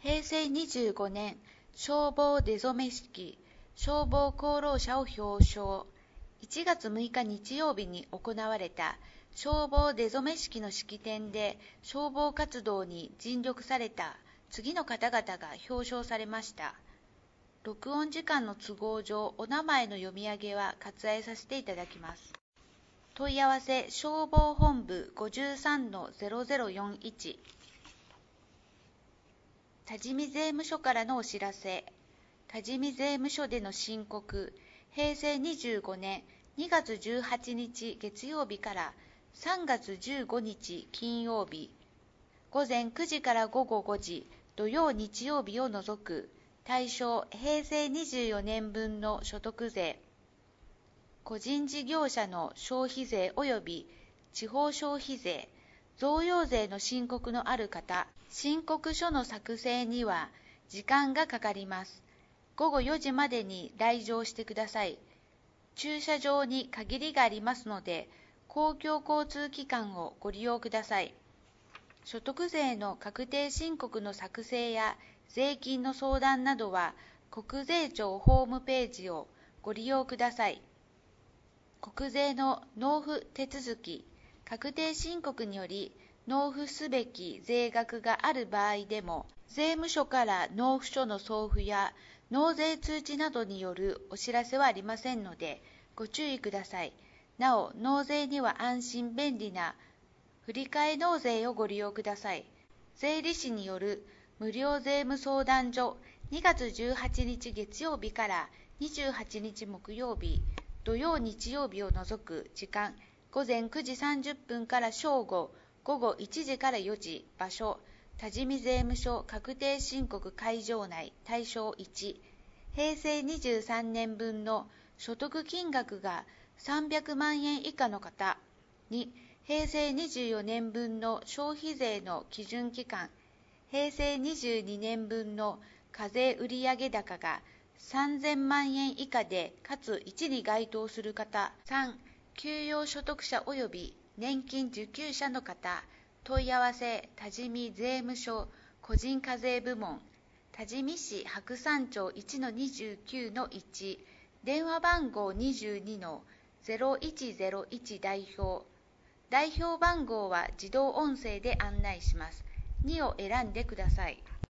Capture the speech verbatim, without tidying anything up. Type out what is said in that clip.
へいせいにじゅうごねん消防出初式、消防功労者を表彰。いちがつむいか日曜日に行われた消防出初式の式典で消防活動に尽力された次の方々が表彰されました。録音時間の都合上、お名前の読み上げは割愛させていただきます。問い合わせ消防本部 ごじゅうさんのゼロゼロよんいち。多治見税務署からのお知らせ。多治見税務署での申告、へいせいにじゅうごねんにがつじゅうはちにち月曜日からさんがつじゅうごにち金曜日、ごぜんくじからごごごじ土曜日曜日を除く対象へいせいにじゅうよねんぶんの所得税、個人事業者の消費税及び地方消費税、贈与税の申告のある方、申告書の作成には時間がかかります。ごごよじまでに来場してください。駐車場に限りがありますので、公共交通機関をご利用ください。所得税の確定申告の作成や税金の相談などは、国税庁ホームページをご利用ください。国税の納付手続き、確定申告により納付すべき税額がある場合でも、税務署から納付書の送付や納税通知などによるお知らせはありませんので、ご注意ください。なお、納税には安心便利な振替納税をご利用ください。税理士による無料税務相談所、にがつじゅうはちにち月曜日からにじゅうはちにち木曜日、土曜日曜日を除く時間、ごぜんくじさんじゅっぷんから正午、ごごいちじからよじ、場所、多治見税務署確定申告会場内、対象いち、へいせいにじゅうさんねんぶんの所得金額がさんびゃくまんえん以下の方、に、へいせいにじゅうよねんぶんの消費税の基準期間、へいせいにじゅうにねんぶんの課税売上高がさんぜんまんえん以下でかついちに該当する方、さん、給与所得者及び年金受給者の方、問い合わせ多治見税務署個人課税部門、多治見市白山町 いちのにじゅうきゅうのいち、電話番号 にじゅうにのゼロいちゼロいち 代表、代表番号は自動音声で案内します。にを選んでください。